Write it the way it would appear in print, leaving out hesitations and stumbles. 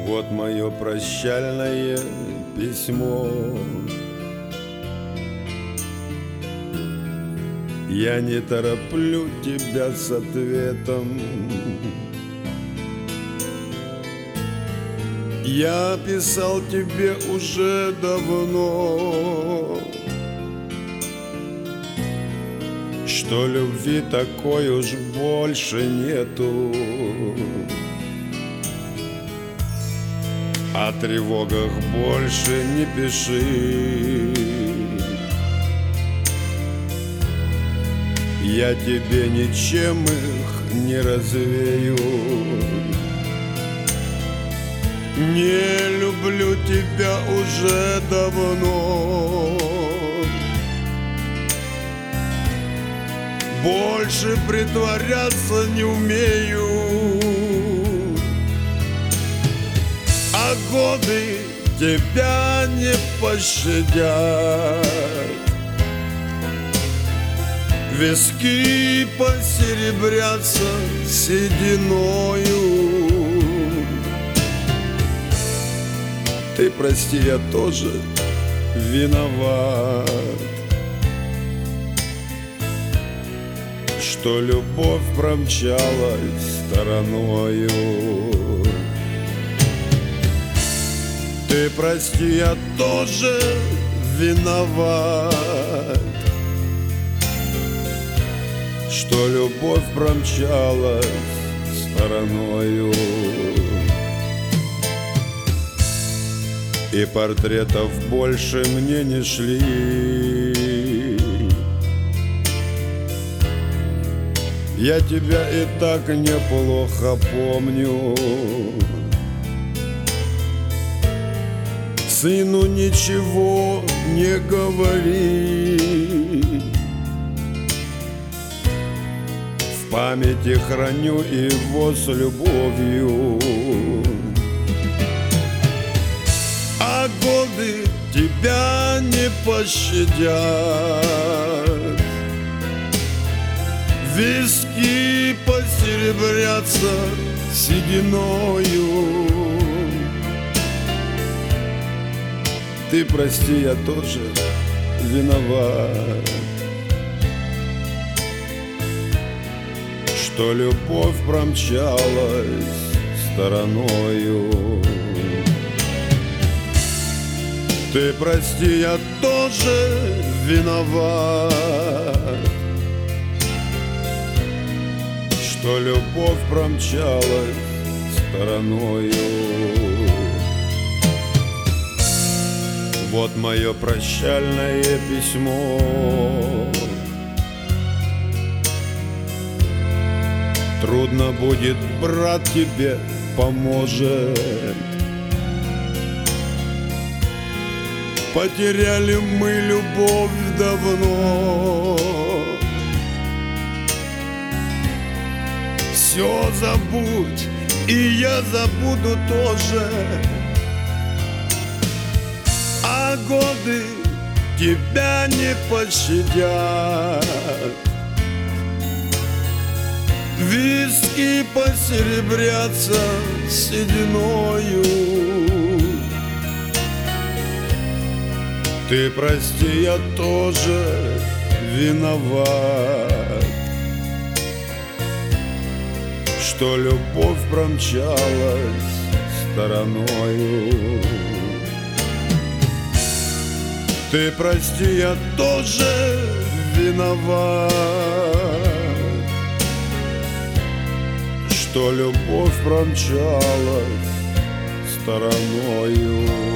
Вот мое прощальное письмо. Я не тороплю тебя с ответом. Я писал тебе уже давно, что любви такой уж больше нету. О тревогах больше не пиши. Я тебе ничем их не развею. Не люблю тебя уже давно. Больше притворяться не умею. А годы тебя не пощадят. Виски посеребрятся сединою. Ты прости, я тоже виноват, что любовь промчалась стороною. Ты прости, я тоже виноват, что любовь промчалась стороною. И портретов больше мне не шли. Я тебя и так неплохо помню. Сыну ничего не говори. В памяти храню его с любовью. А годы тебя не пощадят. Виски посеребрятся сединою. Ты прости, я тоже виноват, что любовь промчалась стороною. Ты прости, я тоже виноват, что любовь промчалась стороною. Вот мое прощальное письмо. Трудно будет, брат тебе поможет. Потеряли мы любовь давно. Все забудь, и я забуду тоже. А годы тебя не пощадят. Виски посеребрятся сединою. Ты прости, я тоже виноват, что любовь промчалась стороною. Ты прости, я тоже виноват, что любовь промчалась стороною.